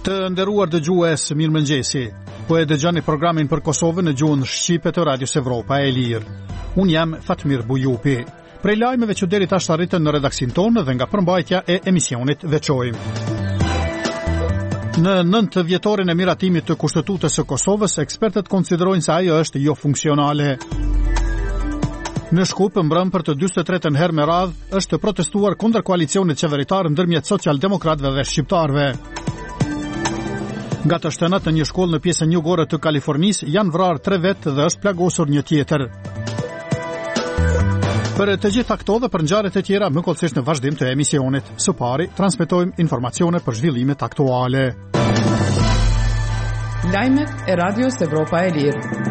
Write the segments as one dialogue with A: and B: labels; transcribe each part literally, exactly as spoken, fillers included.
A: Të nderuar dëgjues, mirëmëngjesi. Po e dëgjoni programin për Kosovën në gjuhën shqipe të Radios Evropa e Lirë. Unë jam Fatmir Bujupi. Prej lajmeve që deri tash arritën në redaksin tonë dhe nga përmbajtja e emisionit veçojmë. Në nëntë vjetorin e miratimit të Kushtetutës së Kosovës, ekspertët konsiderojnë se ajo është jo funksionale. Në Shkup, mbrëm për të dyzet e tretën herë me radhë, është protestuar kundër koalicionit qeveritar ndërmjet socialdemokratëve dhe shqiptarëve. Nga të shtënat në një shkollë në pjesën jugore të Kalifornisë janë vrarë tre vetë dhe është plagosur një tjetër. Për të gjitha këto dhe për ngjarjet e tjera, më kollësisht në vazhdim të emisionit. Së pari, transmetojmë informacione për zhvillimet aktuale.
B: Lajmet e Radios Evropa e Lirë.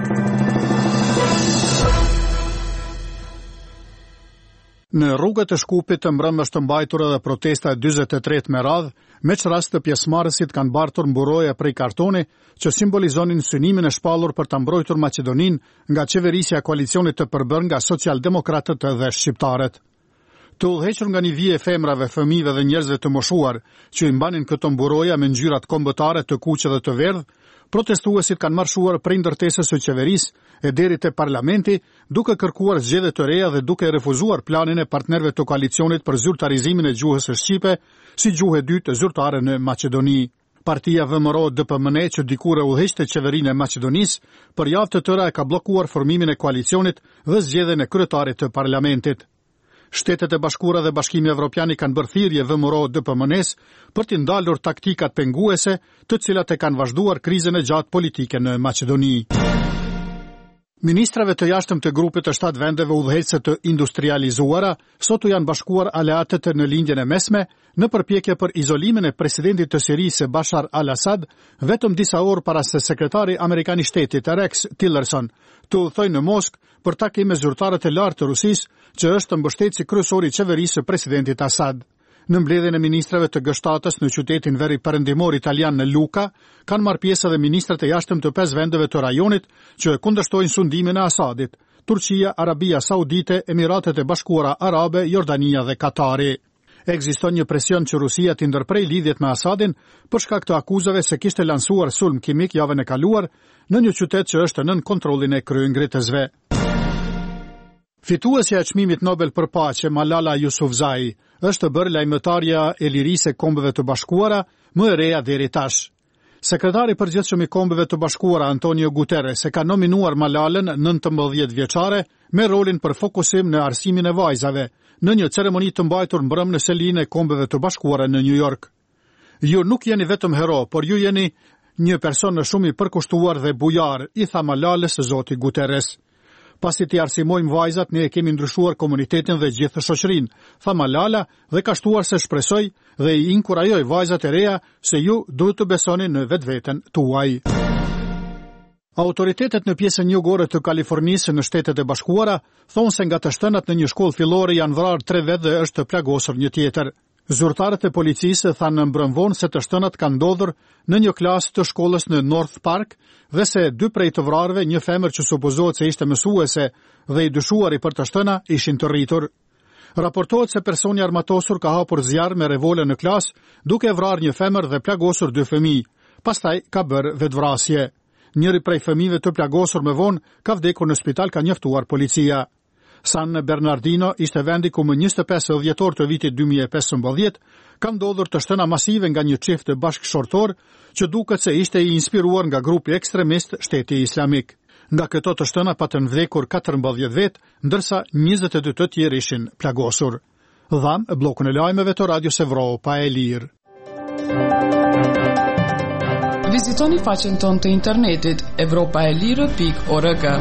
A: Në rrugët e Shkupit të mbrëm është mbajtur edhe protesta e dyzet e tretë me radhë, me që rast të pjesëmarrësit kanë bartur mburoja prej kartoni që simbolizonin synimin e shpallur për të mbrojtur Maqedoninë nga qeverisja e koalicionit të përbërë nga socialdemokratët dhe shqiptarët. Të udhëhequr nga një vije femrave, fëmijëve dhe njerëzve të moshuar që i mbanin këto mburoja me ngjyrat kombëtare të kuqe dhe të verdhë, protestuesit kanë marshuar prej ndërtesës së qeverisë e deri te parlamenti, duke kërkuar zgjedhje të reja dhe duke refuzuar planin e partnerëve të koalicionit për zyrtarizimin e gjuhës së shqipe si gjuhë e dytë zyrtare në Maqedoni. Partia V M R O D P M N që dikur e udhëheqte qeverinë e Maqedonisë, për javë të tëra e ka bllokuar formimin e koalicionit dhe zgjedhjen e kryetarit të parlamentit. Shtetet e Bashkuara dhe Bashkimi Evropian kanë bërë thirrje V M R O D P M N-s për të ndalur taktikat penguese, të cilat e kanë vazhduar krizën e gjatë politike në Maqedoni. Ministrave të jashtëm të grupit të shtatë vendeve udhëheqëse të industrializuara sot u janë bashkuar aleatët në lindjen e mesme në përpjekje për izolimin e presidentit të Sirisë Bashar al-Assad, vetëm disa orë para se sekretari amerikan i shtetit Rex Tillerson të udhëtojë në Moskë për takim me zyrtarët e lartë të Rusisë, që është mbështetësi kryesor i qeverisë së presidentit Assad. Në mbledhjen e ministrave të G shtatës në qytetin veri perëndimor italian në Luka, kanë marrë pjesë edhe ministrat e jashtëm të pesë vendeve të rajonit që e kundërshtojnë sundimin e Asadit: Turqia, Arabia Saudite, Emiratet e Bashkuara Arabe, Jordania dhe Katari. Ekziston një presion që Rusia të ndërprej lidhjet me Asadin për shkak të akuzave se kishte lansuar sulm kimik javën e kaluar në një qytet që është nën kontrollin e kryengritësve. Fituesja e çmimit Nobel për paqe Malala Yousafzai është bërë lajmëtarja e lirisë e Kombeve të Bashkuara më e reja deri tash. Sekretari i përgjithshëm i Kombeve të Bashkuara Antonio Guterres e ka nominuar Malalën, nëntëmbëdhjetë vjeçare, me rolin për fokusim në arsimin e vajzave, në një ceremoni të mbajtur mbrëm në selinë e Kombeve të Bashkuara në New York. Ju nuk jeni vetëm hero, por ju jeni një person shumë i përkushtuar dhe bujar, i tha Malalës zoti Guterres. Pasi t'i arsimojmë vajzat, ne e kemi ndryshuar komunitetin dhe gjithë shoqërinë, tha Malala dhe ka shtuar se shpresoj dhe i inkurajoj vajzat e reja se ju duhet të besoni në vetveten tuaj. Autoritetet në pjesën jugore të Kalifornisë në Shtetet e Bashkuara thonë se nga të shtënat në një shkollë fillore janë vrarë tre vetë dhe është plagosur një tjetër. Zyrtarët e policisë thanë në mbrëmvon se të shtënat kanë ndodhur në një klasë të shkollës në North Park dhe se dy prej të vrarëve, një femër që supozohet se ishte mësuese dhe i dyshuari për të shtëna, ishin të rritur. Raportohet se personi armatosur ka hapur zjarr me revole në klasë, duke vrarë një femër dhe plagosur dy fëmijë. Pastaj ka bërë vetvrasje. Njëri prej fëmijëve të plagosur më vonë ka vdekur në spital, ka njoftuar policia. San Bernardino ishte vendi ku më njëzet e pesë dhjetor të vitit dy mijë e pesëmbëdhjetë ka ndodhur të shtëna masive nga një çift bashkëshortor që duket se ishte i inspiruar nga grupi ekstremist Shteti Islamik. Nga këto të shtëna patën vdekur katërmbëdhjetë vetë, ndërsa njëzet e dy të tjerë ishin plagosur. Dham bllokun e lajmeve të Radios Evropa e Lirë.
B: Vizitoni faqen tonë të internetit evropa e lirë pikë org.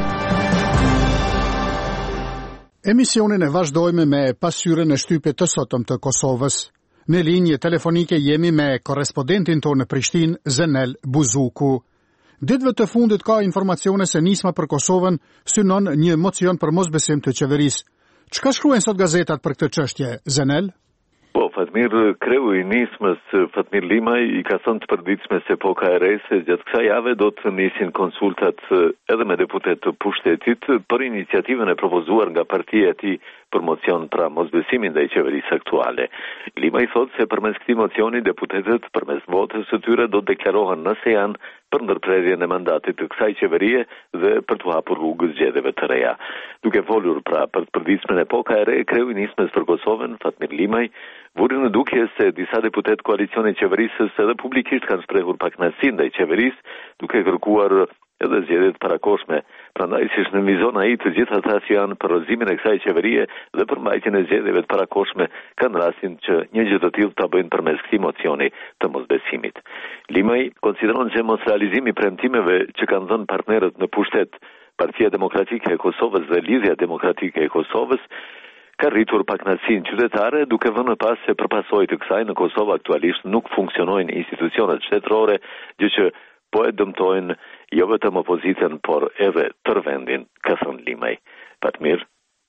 A: Emisionin e vazhdojmë me pasqyrën e shtypit të sotëm të Kosovës. Në linje telefonike jemi me korrespondentin tonë në Prishtinë, Zenel Buzuku. Ditëve të fundit ka informacione se nisma për Kosovën synon një mocion për mosbesim të qeverisë. Çka shkruajnë sot gazetat për këtë çështje, Zenel?
C: Po, Fatmir, kreu i nismës Fatmir Limaj i ka thënë të përditshme se po K R S gjatë kësaj jave do të nisin konsultat edhe me deputet të pushtetit për iniciativën e propozuar nga partia e tij promocion pra mosbesimin ndaj qeverisë aktuale. Lima i thot se përmes këtij mocioni deputetët përmes votës së tyre do të deklarohen nëse janë për ndërprerjen e mandatit të kësaj qeverie dhe për të hapur rrugë zgjedhjeve të reja. Duke folur pra për të përditshmën e Poka e Re, kreu i nismës për Kosovën, Fatmir Limaj, vuri në dukje se disa deputet koalicionit qeverisës edhe publikisht kanë shprehur pakënaqësi ndaj qeverisë, duke kërkuar edhe zgjedhjet parakoshme. Prandaj siç nënvizon ai, të gjithë ata që janë për rrëzimin e kësaj qeverie dhe për mbajtjen e zgjedhjeve të parakoshme kanë rastin që një gjë të tillë ta bëjnë përmes këtij mocioni të mosbesimit. Limaj konsideron se mos realizimi i premtimeve që kanë dhënë partnerët në pushtet, Partia Demokratike e Kosovës dhe Lidhja Demokratike e Kosovës, ka rritur pakënaqësinë qytetare, duke vënë pas se përpasoj të kësaj në Kosovë aktualisht nuk funksionojnë institucionet shtetërore, gjë që po e dëmtojnë jo vetëm opozitën, por edhe tërë vendin, ka thënë Limaj. Fatmir.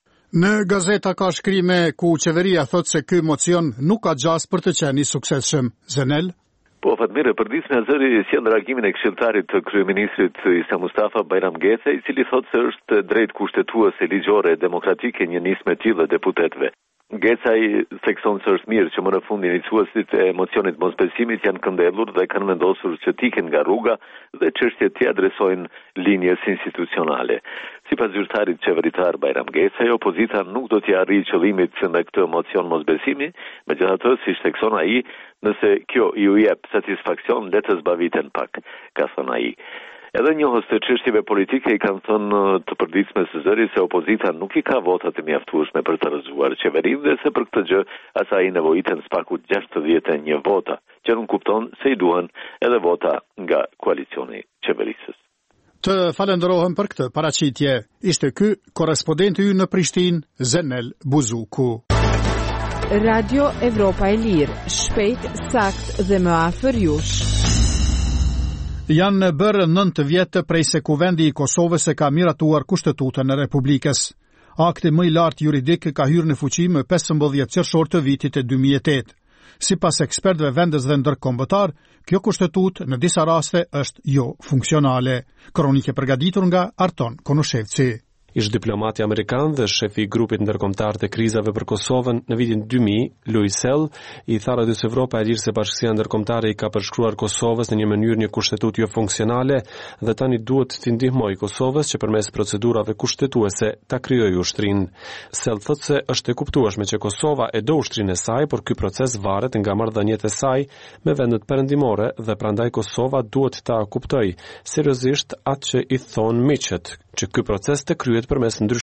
A: Në gazeta ka shkrime ku qeveria thot se ky mocion nuk ka gjas për të qenë i suksesshëm. Zenel?
C: Po, Fatmir, e përditshmja zëri sjell reagimin e këshilltarit të kryeministrit Isa Mustafa Bajram Gece, i cili thot se është drejt kushtetuese ligjore demokratike një nismë e tillë deputetëve. Gecaj thekson se është mirë që më në fund iniciuesit e mocionit mosbesimit janë këndellur dhe kanë vendosur që t'iken nga rruga dhe çështjet t'i adresojnë linjes institucionale. Sipas zyrtarit qeveritar Bajram Gecaj, opozita nuk do t'i arrijë qëllimit në këtë mocion mosbesimi, megjithatë, siç thekson ai, nëse kjo ju jep satisfaksion, le të zbaviten pak, ka thënë ai. Edhe njohës të çështjeve politike i kanë thënë të përditshme së zëri se opozita nuk i ka votat e mjaftueshme për të rrëzuar qeverinë dhe se për këtë gjë asaj nevojiten spaku gjashtëdhjetë e një vota, që nuk kupton se i duhen edhe vota nga koalicioni qeverisës.
A: Të falenderohem për këtë paraqitje. Ishte ky korrespondenti ynë në Prishtinë, Zenel Buzuku.
D: Radio Evropa e Lirë, shpejt, sakt dhe më afër jush.
A: Janë bërë nëntë vjetë prej se kuvendi i Kosovës e ka miratuar Kushtetutën e Republikës. Akti më i lartë juridik ka hyrë në fuqi më pesëmbëdhjetë qershor të vitit e dy mijë e tetë. Sipas ekspertëve vendës dhe ndërkombëtar, kjo kushtetutë në disa raste është jo funksionale. Kronike përgatitur nga Arton Konushevci.
E: Ish diplomati amerikan dhe shefi i grupit ndërkombëtar të krizave për Kosovën në vitin dy mijë, Louis Sell, i tha Radios Evropa e Lirë se bashkësia ndërkombëtare i ka përshkruar Kosovës në një mënyrë një kushtetutë jo funksionale dhe tani duhet t'i ndihmojë Kosovës që përmes procedurave kushtetuese ta krijojë ushtrinë. Sell thotë se është e kuptueshme që Kosova e do ushtrinë e saj, por ky proces varet nga marrëdhëniet e saj me vendet perëndimore dhe prandaj Kosova duhet ta kuptojë seriozisht atë që i thon miqet, që ky proces të kryhet përmes ndryshimeve